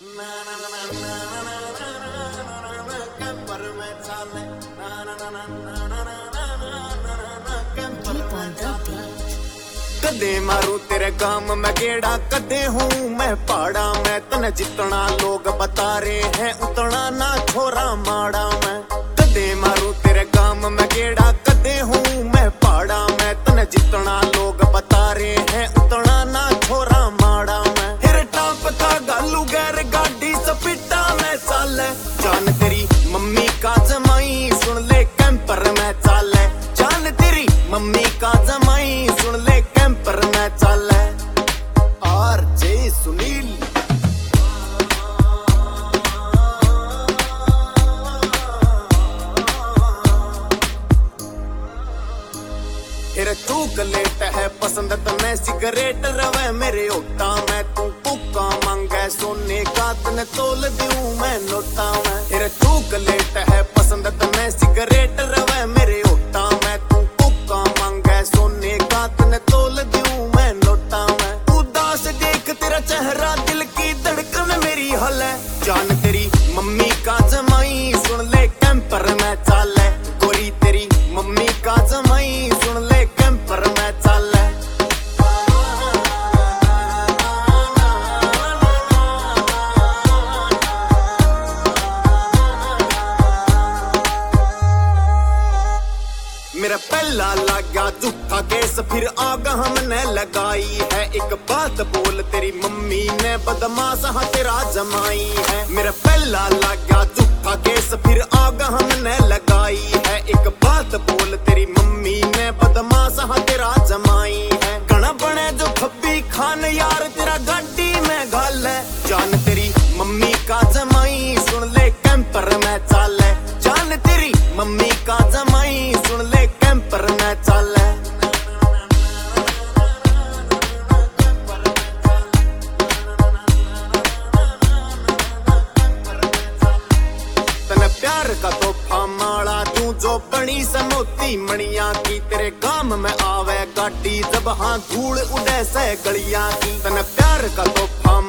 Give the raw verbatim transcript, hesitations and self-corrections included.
कदे मारू तेरे गाम में गेड़ा, कदे हूँ मैं पहाड़ा में। तने जितना लोग बता रहे हैं उतना ना छोरा माड़ा मैं। कदे मारू तेरे गाम में गेड़ा, कदे हूँ मैं पहाड़ा में। तने जितना लोग बता रहे हैं उतना ना छोरा माड़ा मैं। हिर टाप था गालू गैर गाड़ी सपीटा में चाले। जान तेरी मम्मी का जमाई सुन ले कैंपर में चाले। जान तेरी मम्मी का जमाई सुन ले कैंपर में चाले। आर जे सुनील तेरे तू कलेट है पसंद तने सिगरेट रवे मेरे ओटा में। तू पुक्का मांगे सोने का तने तोल दूं मैं नोटा में। तेरे तू कलेट है पसंद तने सिगरेट रवे मेरे ओटा में। तू पुक्का मांगे सोने का तने तोल दूं मैं नोटा में। उदास देख तेरा चेहरा दिल की धड़कन मेरी हल है। जान तेरी मम्मी का जमाई सुन ले कैंपर में चाले। गोरी तेरी मम्मी का जमाई सुन ले कैंपर में चाले। मेरा पहला लगा झूठा केस फिर आग हमने लगाई है। एक बात बोल तेरी मम्मी ने बदमाश हाँ तेरा जमाई है। मेरा पहला लगा झूठा केस फिर आग हमने लगाई है। एक बात बोल तेरी मम्मी ने बदमाश हाँ तेरा जमाई है। गणा बने जो खब्बी खान यार तेरा गाड़ी में घाल है। जान तेरी मम्मी का जमाई सुन ले कैंपर में चाले। जान तेरी मम्मी का जमाई सुन ले कैंपर में चाले। तने प्यार का तोहफा माला तू जो बनी समोती मणिया की। तेरे गाम में आवे गाड़ी जब हाँ धूल उड़े से गलियां की। तने प्यार का तोहफा